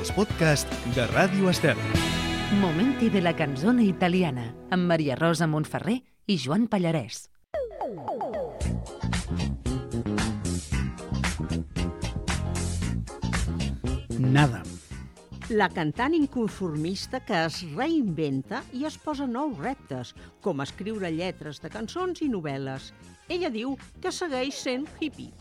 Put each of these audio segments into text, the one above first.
els podcasts de Ràdio Estel. Momenti de la canzone italiana amb Maria Rosa Montferrer i Joan Pallarès. Nada. La cantant inconformista que es reinventa i es posa nous reptes, com escriure lletres de cançons i novel·les. Ella diu que segueix sent hippie.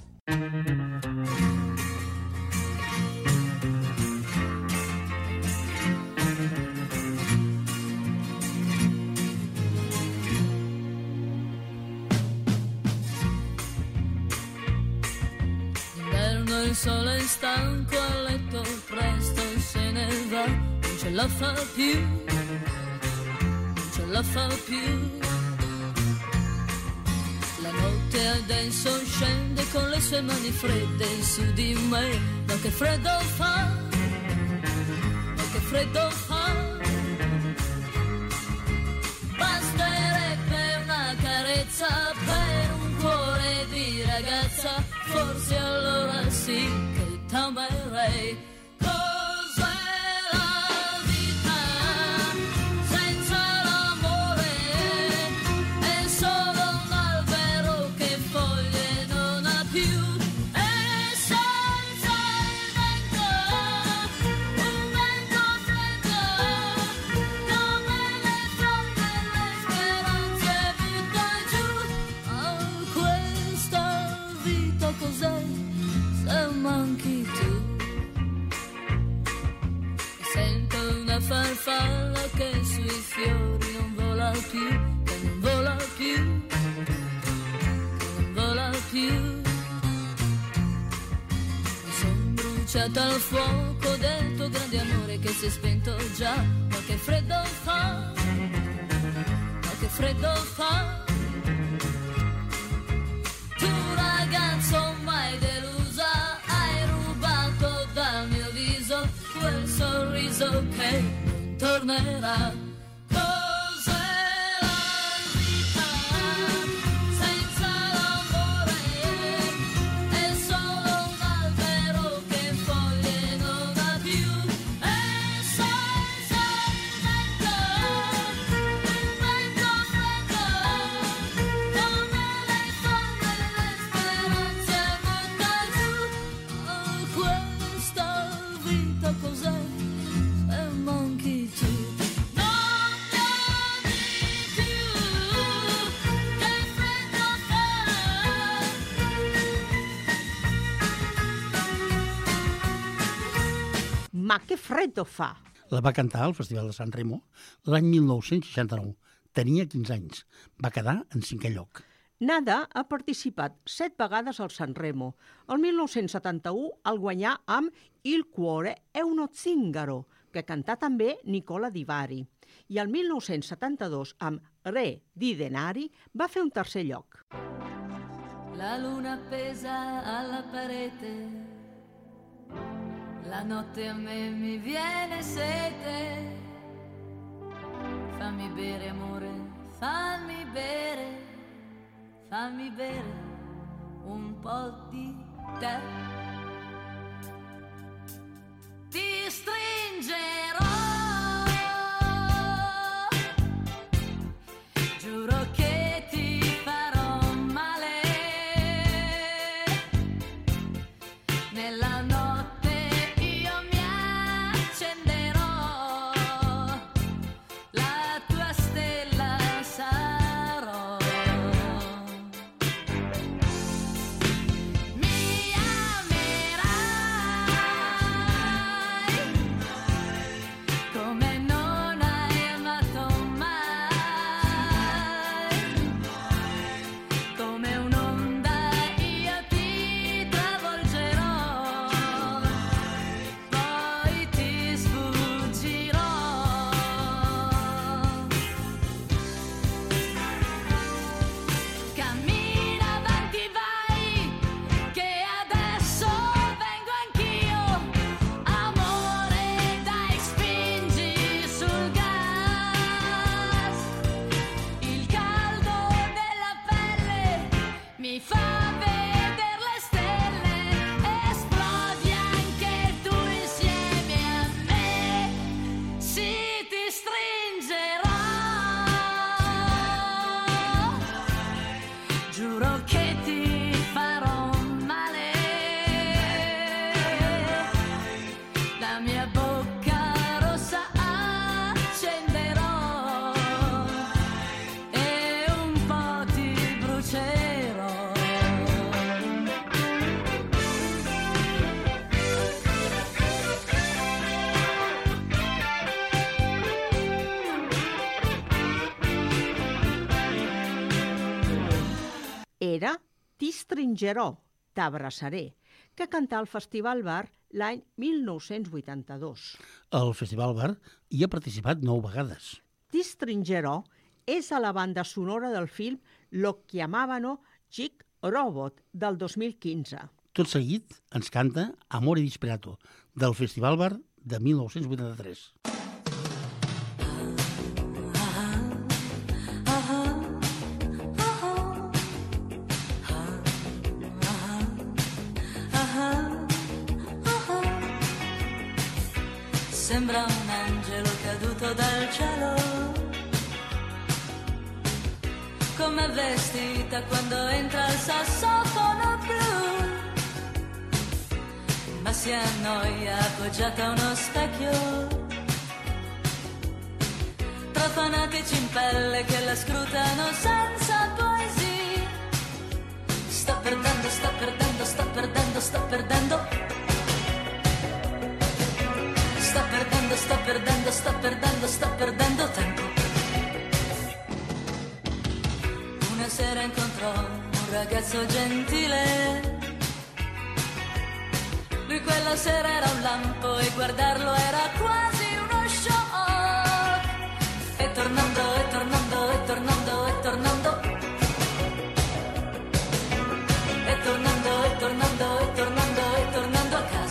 Il sole è stanco a letto, presto se ne va, non ce la fa più, non ce la fa più. La notte adesso scende con le sue mani fredde su di me, ma che freddo fa, ma che freddo fa. Basterebbe una carezza per un cuore di ragazza, forse allora sì che t'amerei. Cos'è la vita senza l'amore? È solo un albero che foglie non ha più, e senza il vento, un vento freddo, come le fronde le speranze butta giù. Oh, questa vita cos'è se manchi tu? Sento una farfalla che sui fiori non vola più, che non vola più, che non vola più. Mi son bruciata al fuoco del tuo grande amore che si è spento già, ma che freddo fa, ma che freddo fa. Tu ragazzo mai delusa, hai rubato dal mio viso quel sorriso che non tornerà. Cos'è la vita senza l'amore? È solo un albero che foglie non ha più, e senza il vento, un vento freddo, come le fronde le speranze butta giù. Oh, questa vita cos'è se manchi tu? Non mi ami più, che freddo fa. Ma che freddo fa! La va cantar al Festival de Sant Remo l'any 1969. Tenia 15 anys. Va quedar en 5è lloc. Nada ha participat 7 vegades al Sanremo. El 1971 el guanyà amb Il cuore è uno zingaro, que cantà també Nicola Di Bari. I el 1972 amb Re di denari va fer un 3è lloc. La luna appesa alla parete, la notte a me mi viene sete. Fammi bere amore, fammi bere, fammi bere un po' di te. Ti stringerò, giuro che ti farò male. Nella notte io mi accenderò, la tua stella sarò. Mi ami Ti stringerò, t'abraçaré, que cantà al Festival Bar l'any 1982. Al Festival Bar hi ha participat 9 vegades. Ti stringerò és a la banda sonora del film Lo chiamavano Chick Robot, del 2015. Tot seguit ens canta Amore disperato, del Festival Bar de 1983. Sembra un angelo caduto dal cielo, come vestita quando entra il sassofono blu, ma si annoia appoggiata a uno specchio, tra fanatici in pelle che la scrutano senza poesia. Sto perdendo, sto perdendo, sto perdendo, sto perdendo. Sto perdendo, sto perdendo, sto perdendo, sto perdendo tempo. Una sera incontrò un ragazzo gentile. Lui quella sera era un lampo e guardarlo era quasi uno shock. E tornando, e tornando, e tornando, e tornando. E tornando, e tornando, e tornando, e tornando a casa.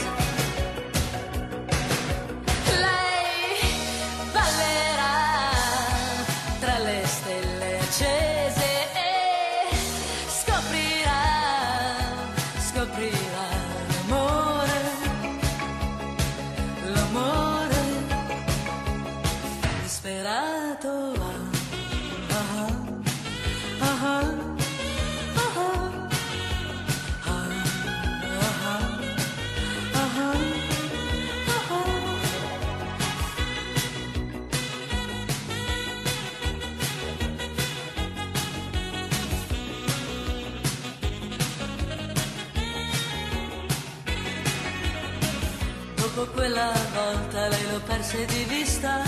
Dopo quella volta lei lo perse di vista,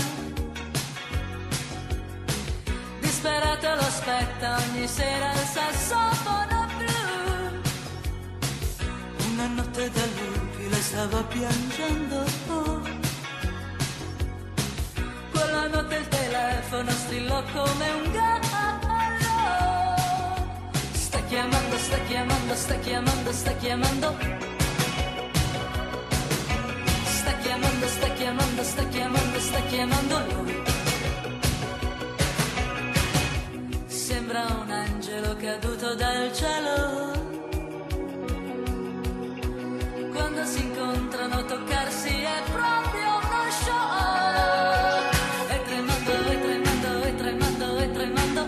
disperato lo aspetta ogni sera il sassofono blu. Una notte da lupi lei stava piangendo, quella notte il telefono strillò come un gallo. Sta chiamando, sta chiamando, sta chiamando, sta chiamando. Sta chiamando, sta chiamando, sta chiamando lui. Sembra un angelo caduto dal cielo. Quando si incontrano toccarsi è proprio uno show. E tremando, e tremando, e tremando, e tremando.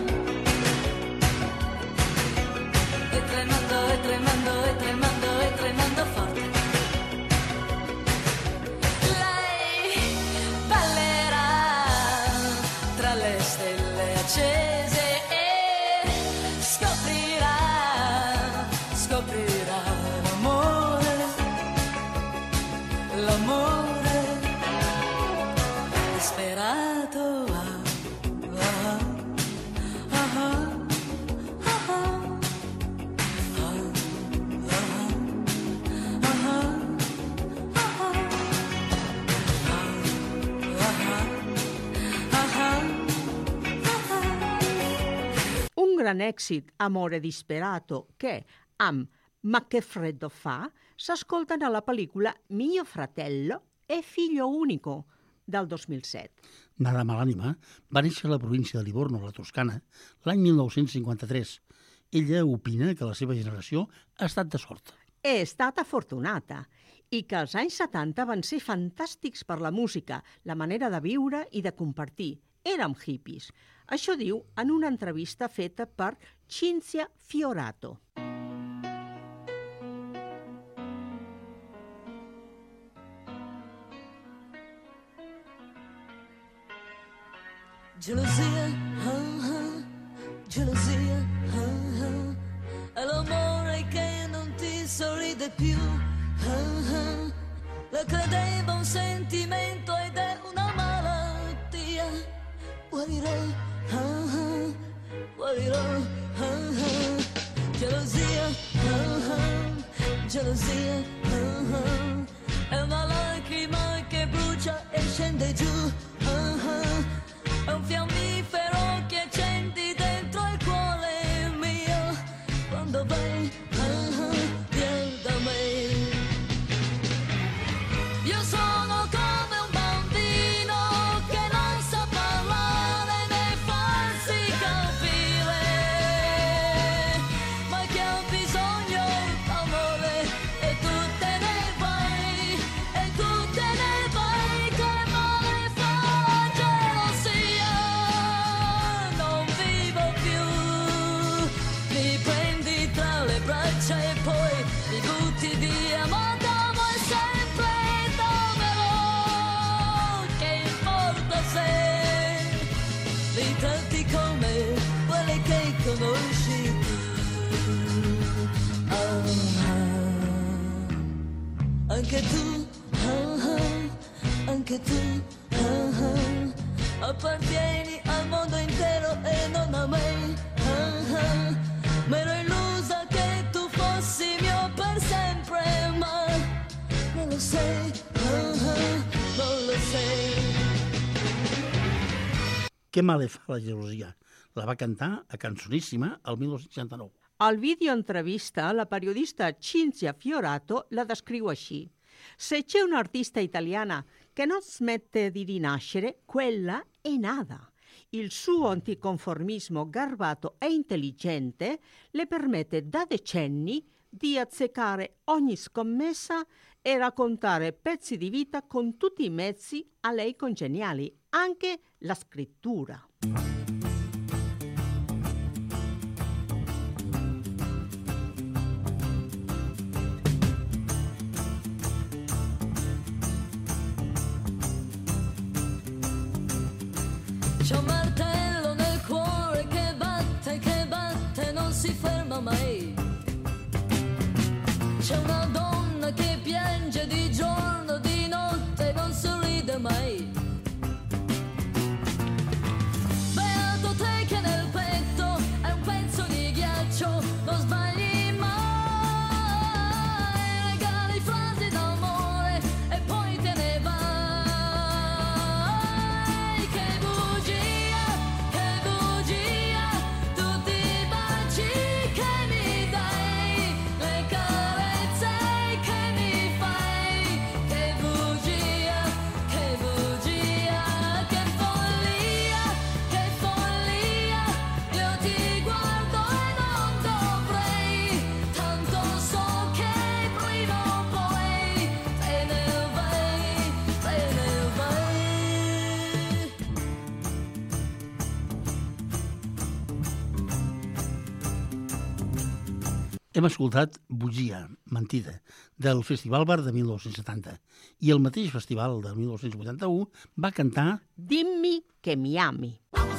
E tremando, e tremando, e tremando, e tremando forte. Accese e scoprirà l'amore, l'amore disperato. Gran èxit Amore disperato che, amb Ma che freddo fa, s'ascolten a la pel·lícula Mio fratello e figlio unico, del 2007. Nada Malànima va néixer a la província de Livorno, a la Toscana, l'any 1953. Ella opina que la seva generació ha estat de sort. He estat afortunata i que els anys 70 van ser fantàstics per la música, la manera de viure i de compartir. Érem hippies. Això diu en una entrevista feta per Cinzia Fiorato. Gelosia, gelosia, è l'amore che non ti sorride più. La credeva un sentimento ed è una malattia. Guarirò, guarirò. Gelosia, gelosia, è una lacrima che brucia e scende giù, è un fiammifero che accendi dentro il cuore mio, quando vai via da me. Io sono come un bambino che non sa parlare né farsi capire, ma che ha bisogno d'amore, e tu te ne vai, e tu te ne vai, che male fa gelosia, non vivo più, mi prendi tra le braccia e poi mi butti via, ma t'amo e sempre t'amerò, che importa se li tratti come quelle che conosci tu. Anche tu, anche tu, appartieni al mondo intero e non a me. M'ero illusa che tu fossi mio per sempre, ma non lo sei, non lo sei. Què male fa la gelosia? La va cantar a Canzonissima el 1969. Al video entrevista, la periodista Cinzia Fiorato la descriu així. Se c'è un'artista italiana che non smette di rinascere, quella è Nada. Il suo anticonformismo garbato e intelligente le permette da decenni di azzeccare ogni scommessa e raccontare pezzi di vita con tutti i mezzi a lei congeniali, anche la scrittura. C'è un martello nel cuore che batte, non si ferma mai. C'è una donna che piange di giorno, di notte, non sorride mai. Beato te che nel petto è un pezzo di ghiaccio, non sbagli mai. Regali frasi d'amore e poi te ne vai. Che bugia, tutti i baci che mi dai, le carezze che mi fai. Che bugia, che follia, io ti guardo e non dovrei, tanto so che prima o poi te ne vai, te ne vai. Hem escoltat Bugia, Mentida, del Festival Bar de 1970. I el mateix festival del 1981 va cantar Dimmi che mi ami.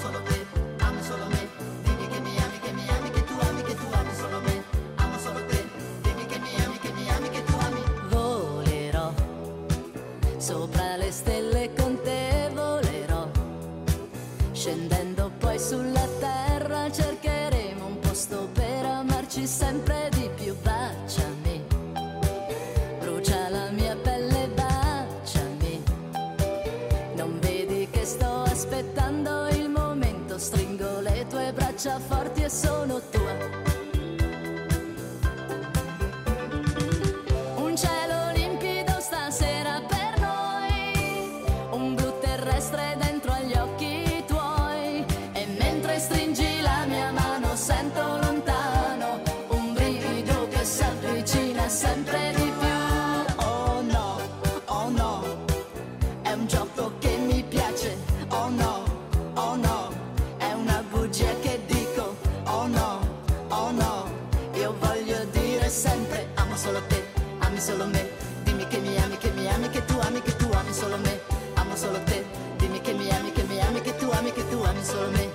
Volerò sopra le stelle con te, volerò scendendo poi sulla terra, cercheremo un posto per amarci sempre di più. Baciami, brucia la mia pelle, baciami, non vedi che sto aspettando il momento, stringo le tue braccia forti e sono tua. Un cielo limpido stasera per noi, un blu terrestre dentro agli occhi tuoi, e mentre stringi la mia mano sento lontano un brivido che si avvicina sempre di più. Oh no, è un gioco che mi piace. Oh no, è una bugia che dico. Oh no, io voglio dire sempre amo solo te, ami solo me, dimmi che mi ami, che tu ami solo me, amo solo te, dimmi che mi ami, che tu ami solo me.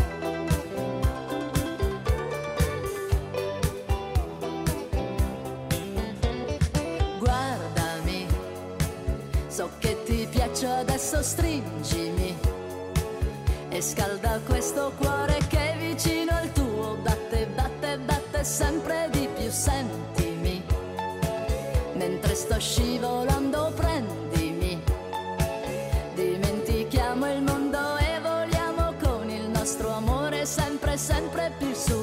Guardami, so che ti piaccio, adesso stringimi e scalda questo cuore che è vicino al tuo, batte sempre di più, sentimi sto scivolando, prendimi. Dimentichiamo il mondo e voliamo con il nostro amore sempre, sempre più su.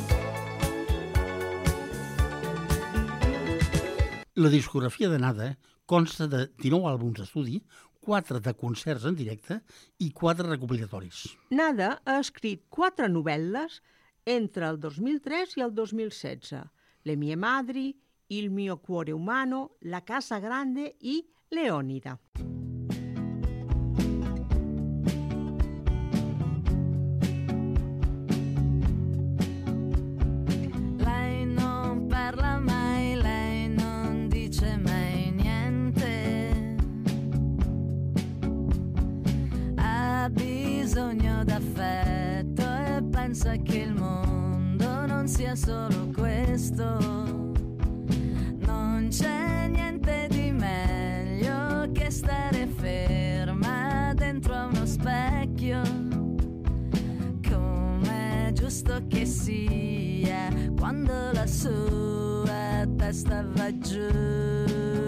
La discografia de Nada consta de 19 àlbums d'estudi, 4 de concerts en directe i 4 recopilatoris. Nada ha escrit 4 novel·les entre el 2003 i el 2016. Le mie madri, Il mio cuore umano, La casa grande i Leonida. Lei non parla mai, lei non dice mai niente. Ha bisogno d'affetto e pensa che il mondo non sia solo questo. Non c'è niente di meglio che stare ferma dentro a uno specchio, come è giusto che sia quando la sua testa va giù.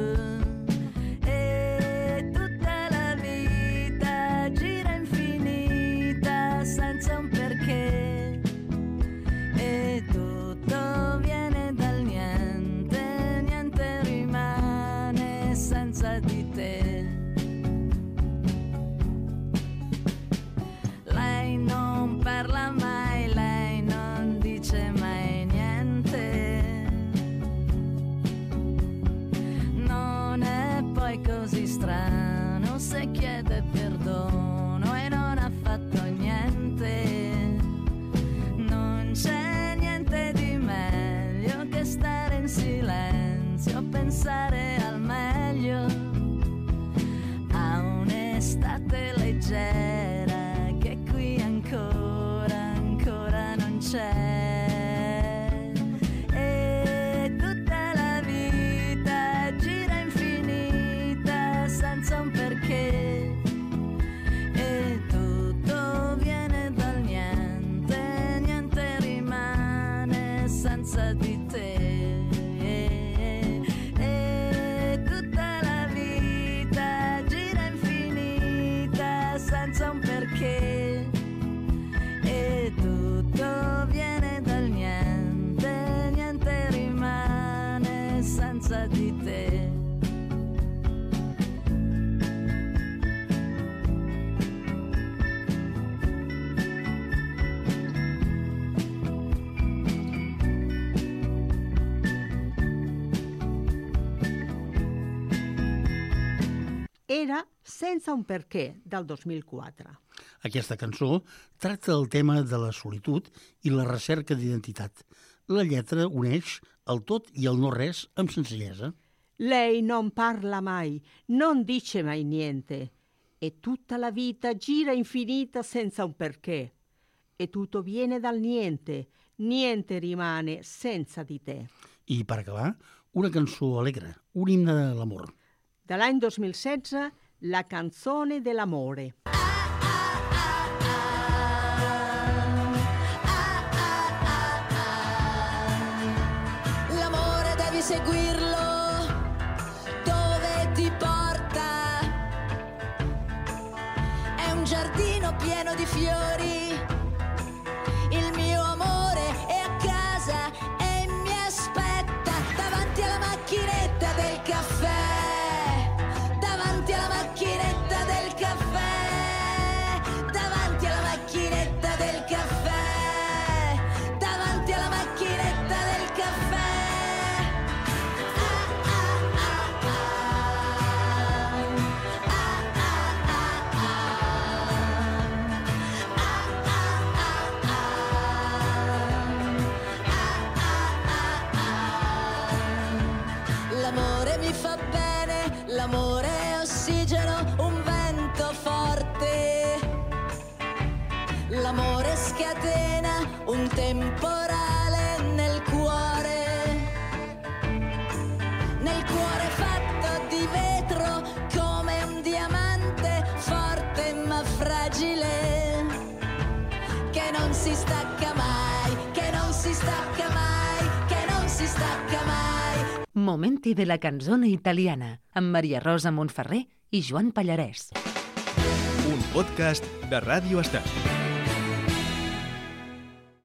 E tutta la vita gira infinita senza un perché, e tutto viene dal niente, niente rimane senza di te. Lei non parla mai, lei non dice mai niente. Non è poi così strano se chiede perdono e non ha fatto niente. Non c'è niente di meglio che stare in silenzio, pensare al meglio, a un'estate leggera che qui ancora non c'è. E tutta la vita gira infinita senza un perché, e tutto viene dal niente, niente rimane senza di te. E tutta la vita gira infinita senza un perché, e tutto viene dal niente, niente rimane senza di te. Era Senza un perché, del 2004. Aquesta cançó tracta el tema de la solitud i la recerca d'identitat. La lletra uneix el tot i el no res amb senzillesa. Lei non parla mai, non dice mai niente, e tutta la vita gira infinita senza un perché, e tutto viene dal niente, niente rimane senza di te. I, per acabar, una cançó alegre, un himne de l'amor. De l'any 2016, La canzone dell'amore. L'amore devi seguirlo dove ti porta. È un giardino pieno di fiori. Il mio amore è a casa e mi aspetta davanti alla macchinetta del caffè. Davanti alla macchinetta del caffè. Davanti alla macchinetta del caffè. Davanti alla macchinetta del caffè. L'amore mi fa bene, l'amore è ossigeno, un vento forte. L'amore scatena un temporale nel cuore fatto di vetro come un diamante forte ma fragile, che non si stacca mai, che non si stacca mai, che non si stacca mai. Momenti de la canzone italiana, amb Maria Rosa Montferrer i Joan Pallarès. Un podcast de Ràdio Estel.